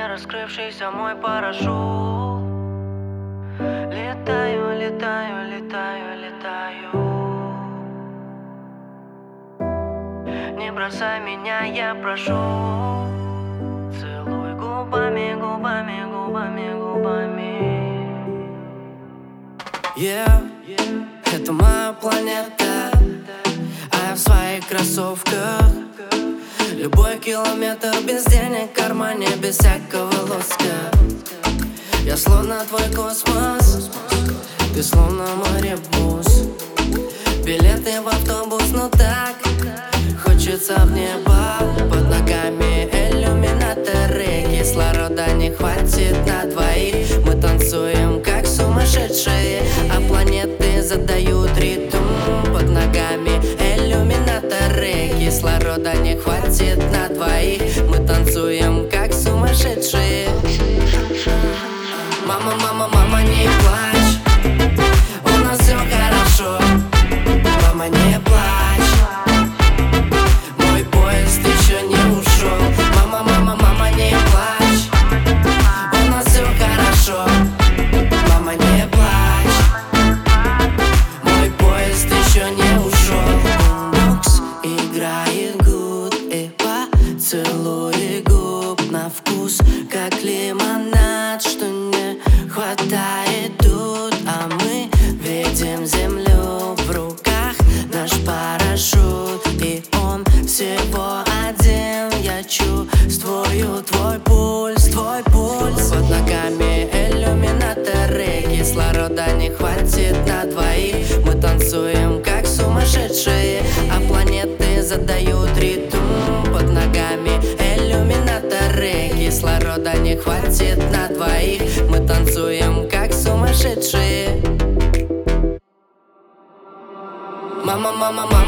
не раскрывшийся мой парашют. Летаю, летаю, летаю, летаю. Не бросай меня, я прошу. Целуй губами, губами, губами, губами. Это моя планета, а я в своих кроссовках. Любой километр без денег в кармане, без всякого лоска. Я словно твой космос, ты словно мой ребус. Билеты в автобус, ну так хочется в небо. Под ногами иллюминаторы, кислорода не хватит на двоих. Мы танцуем как сумасшедшие, а планеты задают ритм. Под ногами иллюминаторы, кислорода не хватит на двоих. Мы танцуем как сумасшедшие. Мама, мама, мама, не плачь, у нас все хорошо. Мама, не плачь, мой поезд еще не ушел. Мама, мама, мама, не плачь, у нас все хорошо. Мама, не плачь, мой поезд еще не ушел. Бокс играет гуд и поцелуй губ на вкус, как лимонад, что не хватает тут. А мы видим землю в руках, наш парашют, и он всего один. Я чувствую твой пульс, твой пульс. Под ногами иллюминаторы, кислорода не хватит на двоих. Мы танцуем как сумасшедшие, а планеты задают ритм. Под ногами иллюминаторы, кислорода не хватит на двоих. Мы танцуем как сумасшедшие. Мама, мама, мама.